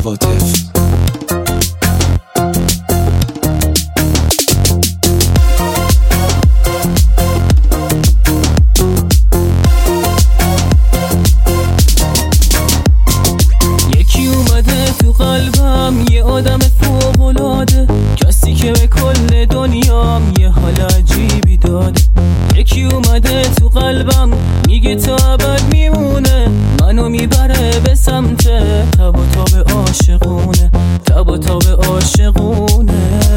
هواتف. یکی اومده تو قلبم، یه آدم فوق‌العاده، کسی که به کل دنیام یه حال عجیبی داده. یکی اومده تو قلبم میگه تا ابد میمونه، منو میبره به سمت تب و تاب عاشقونه، تب و تاب عاشقونه.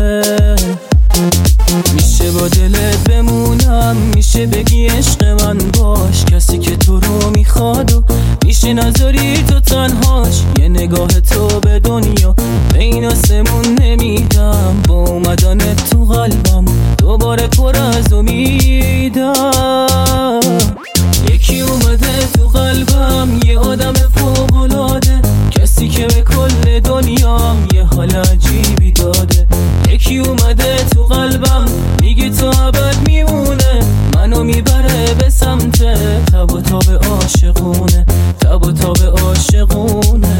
میشه با دلت بمونم، میشه بگی عشق من باش، کسی که تو رو میخواد و میشه نذاری تو تنهاش. یه نگاه تو به دنیا به این آسمون نمیدم، با اومدن تو قلبم دوباره پر از امیدم. یکی اومده تو قلبم، یه آدم فوق‌العاده، کسی که به کل دنیام یه حال عجیبی داده. یکی اومده تو قلبم میگه تا ابد میمونه، منو میبره به سمت تب و تاب عاشقونه، تب و تاب عاشقونه.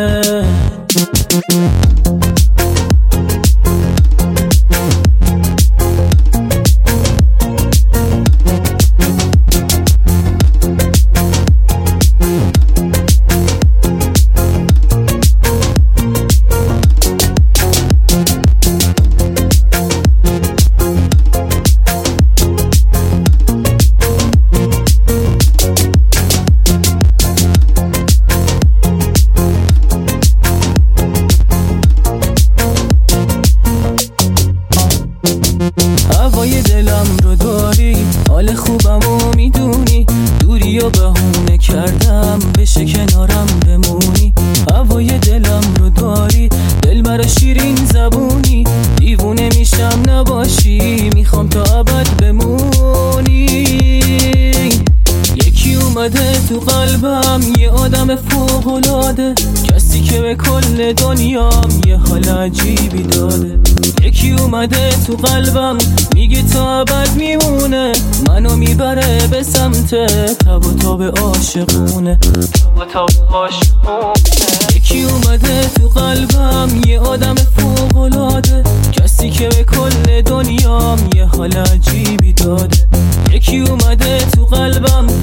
هوای دلم رو داری، حال خوبمو میدونی، دوری و بهونه کردم بشه کنارم بمونی. هوای دلم رو داری، دل برا شیرین زبونی، دیوونه میشم نباشی، میخوام تا ابد بمونی. یکی اومده تو قلبم، یه آدم فوق‌العاده، کسی که به کل دنیام یه حال عجیبی داده. یکی اومده تو قلبم میگه تا ابد میمونه، منو میبره به سمت تب و تاب عاشقونه، تب و تاب عاشقونه. یکی اومده تو قلبم، یه آدم فوق‌العاده، کسی که به کل دنیام یه حال عجیبی داده. یکی اومده تو قلبم